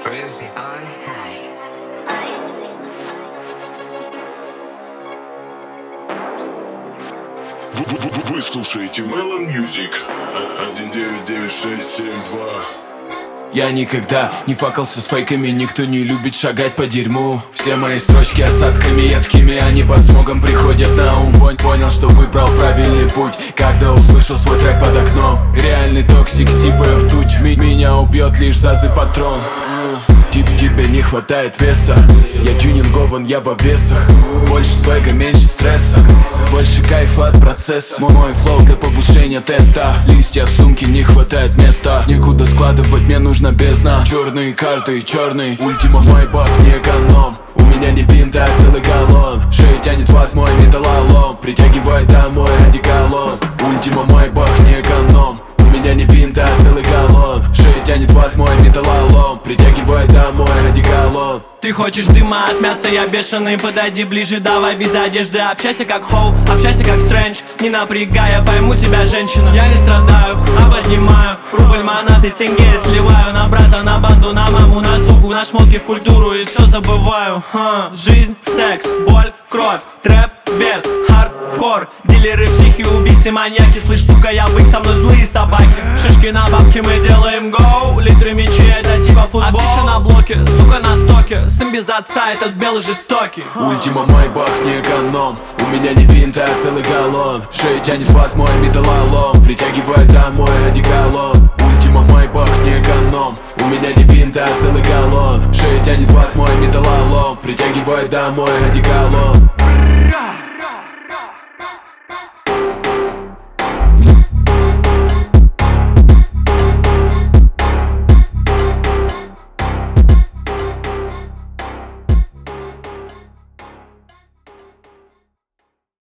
Crazy on high. Вы слушаете Melon Music 1996772. Я никогда не факался с фейками, никто не любит шагать по дерьму. Все мои строчки осадками едкими, они под смогом приходят на ум. Понял, что выбрал правильный путь, когда услышал свой трек под окном. Реальный токсик, сипая ртуть, меня убьет лишь зазы патрон. Тебе не хватает веса, я тюнингован, я в обвесах. Больше свега, меньше стресса, больше кайфа от процесса. Мой флоу для повышения теста. Листья в сумке, не хватает места. Некуда складывать, мне нужна бездна. Черные карты, черный ультима, мой бак не эконом. У меня не бинт, а целый галлон. Шею тянет ват мой металлолом, притягивает домой одеколон. Ультима, мой бак не эконом. У меня не бинт, а целый галлон. Шею тянет ват мой металлолом, притягивает домой одеколон. Ты хочешь дыма от мяса, я бешеный, подойди ближе, давай без одежды. Общайся как Хоу, общайся как Стрэндж, не напрягай, я пойму тебя, женщина. Я не страдаю, а поднимаю рубль, монаты, тенге сливаю. На брата, на банду, на маму, на суку, на шмотки, в культуру и все забываю. Жизнь, секс, боль, кровь, трэп, вес, хардкор. Дилеры, психи, убийцы, маньяки, слышь, сука, я бык, со мной злые собаки. Шишки на бабки, мы делаем гоу. Литры мечи, это типа футбол. Афиша на блоке, сука на стоке. Сын без отца, этот белый жестокий. Ультима, мой бак не эконом. У меня не бинт, а целый галлон. Шею тянет ват мой металлолом, притягивает домой одеколон. Ультима, мой бак не эконом. У меня не бинт, а целый галлон. Шею тянет ват мой металлолом, притягивает домой одеколон.